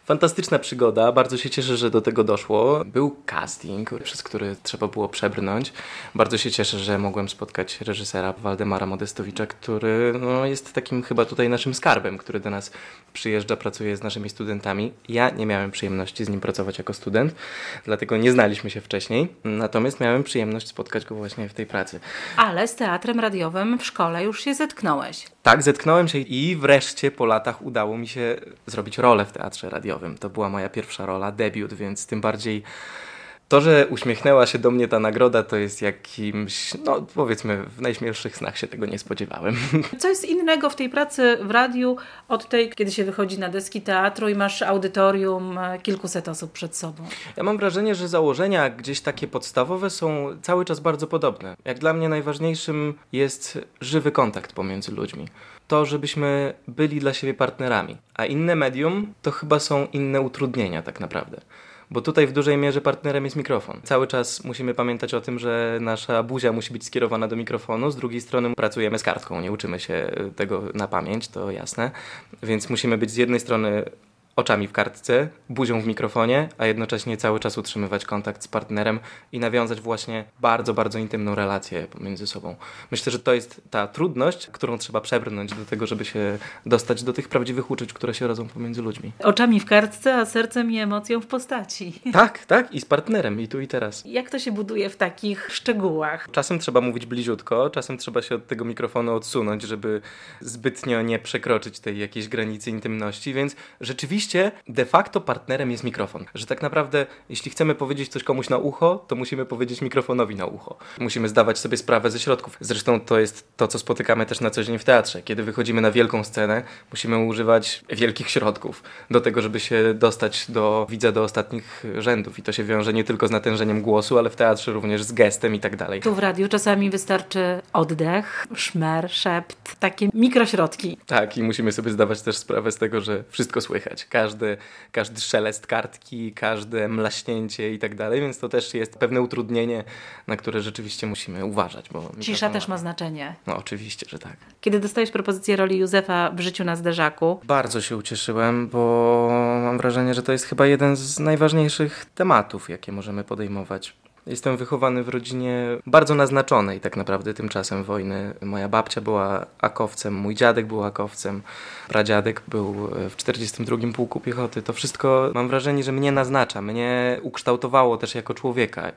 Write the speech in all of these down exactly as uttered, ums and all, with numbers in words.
Fantastyczna przygoda, bardzo się cieszę, że do tego doszło. Był casting, przez który trzeba było przebrnąć. Bardzo się cieszę, że mogłem spotkać reżysera Waldemara Modestowicza, który no, jest takim chyba tutaj naszym skarbem, który do nas przyjeżdża, pracuje z naszymi studentami. Ja nie miałem przyjemności z nim pracować jako student, dlatego nie znaliśmy się wcześniej, natomiast miałem przyjemność spotkać go właśnie w tej pracy. Ale z teatrem radiowym w szkole już się zetknąłeś. Tak, zetknąłem się i wreszcie po latach udało mi się zrobić rolę w teatrze radiowym. To była moja pierwsza rola, debiut, więc tym bardziej to, że uśmiechnęła się do mnie ta nagroda, to jest jakimś, no powiedzmy, w najśmielszych snach się tego nie spodziewałem. Co jest innego w tej pracy w radiu od tej, kiedy się wychodzi na deski teatru i masz audytorium kilkuset osób przed sobą? Ja mam wrażenie, że założenia gdzieś takie podstawowe są cały czas bardzo podobne. Jak dla mnie najważniejszym jest żywy kontakt pomiędzy ludźmi. To, żebyśmy byli dla siebie partnerami. A inne medium to chyba są inne utrudnienia tak naprawdę. Bo tutaj w dużej mierze partnerem jest mikrofon. Cały czas musimy pamiętać o tym, że nasza buzia musi być skierowana do mikrofonu, z drugiej strony pracujemy z kartką, nie uczymy się tego na pamięć, to jasne. Więc musimy być z jednej strony oczami w kartce, buzią w mikrofonie, a jednocześnie cały czas utrzymywać kontakt z partnerem i nawiązać właśnie bardzo, bardzo intymną relację pomiędzy sobą. Myślę, że to jest ta trudność, którą trzeba przebrnąć do tego, żeby się dostać do tych prawdziwych uczuć, które się rodzą pomiędzy ludźmi. Oczami w kartce, a sercem i emocją w postaci. Tak, tak, i z partnerem, i tu i teraz. Jak to się buduje w takich szczegółach? Czasem trzeba mówić bliziutko, czasem trzeba się od tego mikrofonu odsunąć, żeby zbytnio nie przekroczyć tej jakiejś granicy intymności, więc rzeczywiście de facto partnerem jest mikrofon. Że tak naprawdę, jeśli chcemy powiedzieć coś komuś na ucho, to musimy powiedzieć mikrofonowi na ucho. Musimy zdawać sobie sprawę ze środków. Zresztą to jest to, co spotykamy też na co dzień w teatrze. Kiedy wychodzimy na wielką scenę, musimy używać wielkich środków do tego, żeby się dostać do widza do ostatnich rzędów. I to się wiąże nie tylko z natężeniem głosu, ale w teatrze również z gestem i tak dalej. Tu w radiu czasami wystarczy oddech, szmer, szept, takie mikrośrodki. Tak, i musimy sobie zdawać też sprawę z tego, że wszystko słychać. Każdy, każdy szelest kartki, każde mlaśnięcie i tak dalej, więc to też jest pewne utrudnienie, na które rzeczywiście musimy uważać. Bo Cisza też ma znaczenie. No oczywiście, że tak. Kiedy dostałeś propozycję roli Józefa w Życiu na zderzaku? Bardzo się ucieszyłem, bo mam wrażenie, że to jest chyba jeden z najważniejszych tematów, jakie możemy podejmować. Jestem wychowany w rodzinie bardzo naznaczonej tak naprawdę tymczasem wojny. Moja babcia była akowcem, mój dziadek był akowcem, pradziadek był w czterdziestym drugim Pułku Piechoty. To wszystko mam wrażenie, że mnie naznacza, mnie ukształtowało też jako człowieka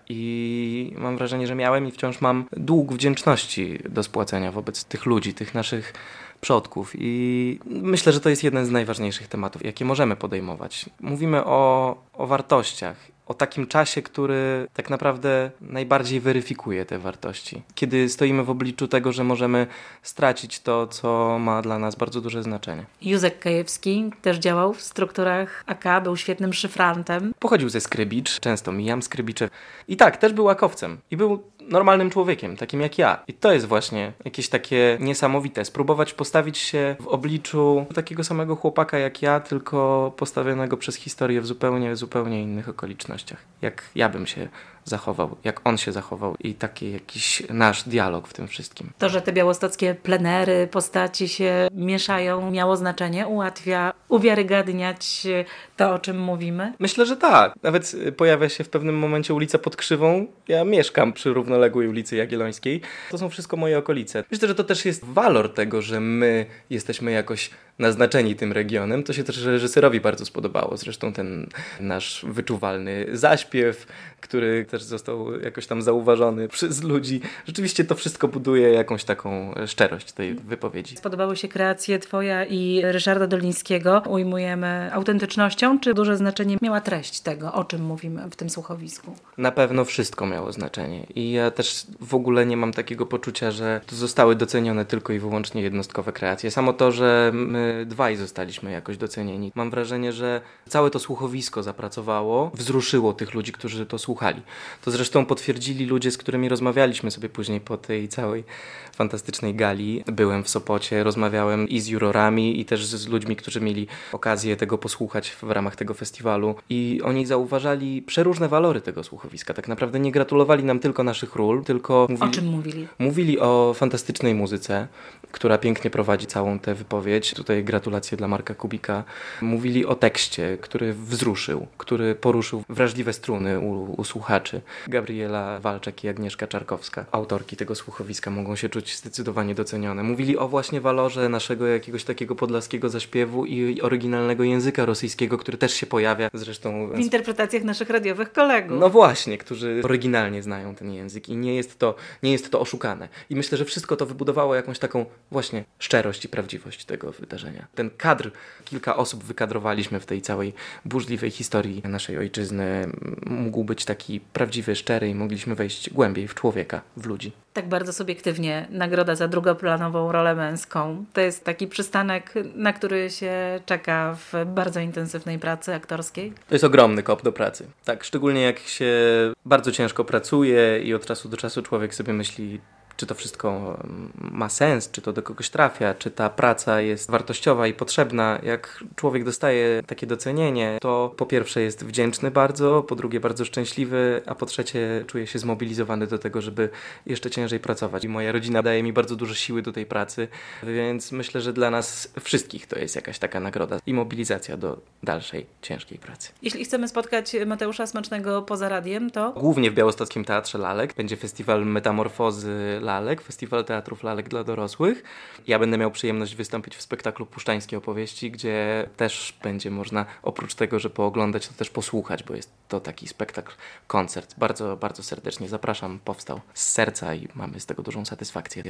i mam wrażenie, że miałem i wciąż mam dług wdzięczności do spłacenia wobec tych ludzi, tych naszych przodków i myślę, że to jest jeden z najważniejszych tematów, jakie możemy podejmować. Mówimy o, o wartościach, o takim czasie, który tak naprawdę najbardziej weryfikuje te wartości. Kiedy stoimy w obliczu tego, że możemy stracić to, co ma dla nas bardzo duże znaczenie. Józek Kajewski też działał w strukturach A K, był świetnym szyfrantem. Pochodził ze Skrybicz, często mijam Skrybicze. I tak, też był akowcem. I był normalnym człowiekiem, takim jak ja. I to jest właśnie jakieś takie niesamowite. Spróbować postawić się w obliczu takiego samego chłopaka jak ja, tylko postawionego przez historię w zupełnie, zupełnie innych okolicznościach. Jak ja bym się zachował, jak on się zachował i taki jakiś nasz dialog w tym wszystkim. To, że te białostockie plenery, postaci się mieszają, miało znaczenie? Ułatwia uwiarygadniać to, o czym mówimy? Myślę, że tak. Nawet pojawia się w pewnym momencie ulica Pod Krzywą. Ja mieszkam przy równoległej ulicy Jagiellońskiej. To są wszystko moje okolice. Myślę, że to też jest walor tego, że my jesteśmy jakoś naznaczeni tym regionem. To się też reżyserowi bardzo spodobało. Zresztą ten nasz wyczuwalny zaśpiew, który też został jakoś tam zauważony przez ludzi. Rzeczywiście to wszystko buduje jakąś taką szczerość tej wypowiedzi. Spodobały się kreacje twoja i Ryszarda Dolińskiego. Ujmujemy autentycznością, czy duże znaczenie miała treść tego, o czym mówimy w tym słuchowisku? Na pewno wszystko miało znaczenie. I ja też w ogóle nie mam takiego poczucia, że to zostały docenione tylko i wyłącznie jednostkowe kreacje. Samo to, że my dwaj zostaliśmy jakoś docenieni. Mam wrażenie, że całe to słuchowisko zapracowało, wzruszyło tych ludzi, którzy to słuchali. To zresztą potwierdzili ludzie, z którymi rozmawialiśmy sobie później po tej całej fantastycznej gali. Byłem w Sopocie, rozmawiałem i z jurorami, i też z ludźmi, którzy mieli okazję tego posłuchać w ramach tego festiwalu. I oni zauważali przeróżne walory tego słuchowiska. Tak naprawdę nie gratulowali nam tylko naszych ról, tylko mówili, o czym mówili? Mówili o fantastycznej muzyce, która pięknie prowadzi całą tę wypowiedź. Tutaj tutaj gratulacje dla Marka Kubika, mówili o tekście, który wzruszył, który poruszył wrażliwe struny u, u słuchaczy. Gabriela Walczak i Agnieszka Czarkowska, autorki tego słuchowiska, mogą się czuć zdecydowanie docenione. Mówili o właśnie walorze naszego jakiegoś takiego podlaskiego zaśpiewu i oryginalnego języka rosyjskiego, który też się pojawia zresztą w interpretacjach naszych radiowych kolegów. No właśnie, którzy oryginalnie znają ten język i nie jest to, nie jest to oszukane. I myślę, że wszystko to wybudowało jakąś taką właśnie szczerość i prawdziwość tego wydarzenia. Ten kadr, kilka osób wykadrowaliśmy w tej całej burzliwej historii naszej ojczyzny, mógł być taki prawdziwy, szczery i mogliśmy wejść głębiej w człowieka, w ludzi. Tak bardzo subiektywnie nagroda za drugoplanową rolę męską. To jest taki przystanek, na który się czeka w bardzo intensywnej pracy aktorskiej. To jest ogromny kop do pracy. Tak, szczególnie jak się bardzo ciężko pracuje i od czasu do czasu człowiek sobie myśli, czy to wszystko ma sens, czy to do kogoś trafia, czy ta praca jest wartościowa i potrzebna. Jak człowiek dostaje takie docenienie, to po pierwsze jest wdzięczny bardzo, po drugie bardzo szczęśliwy, a po trzecie czuje się zmobilizowany do tego, żeby jeszcze ciężej pracować. I moja rodzina daje mi bardzo dużo siły do tej pracy, więc myślę, że dla nas wszystkich to jest jakaś taka nagroda i mobilizacja do dalszej, ciężkiej pracy. Jeśli chcemy spotkać Mateusza Smacznego poza radiem, to... Głównie w Białostockim Teatrze Lalek będzie festiwal Metamorfozy Lalek, festiwal teatrów lalek dla dorosłych. Ja będę miał przyjemność wystąpić w spektaklu Puszczańskie opowieści, gdzie też będzie można oprócz tego, że pooglądać, to też posłuchać, bo jest to taki spektakl, koncert. Bardzo, bardzo serdecznie zapraszam. Powstał z serca i mamy z tego dużą satysfakcję.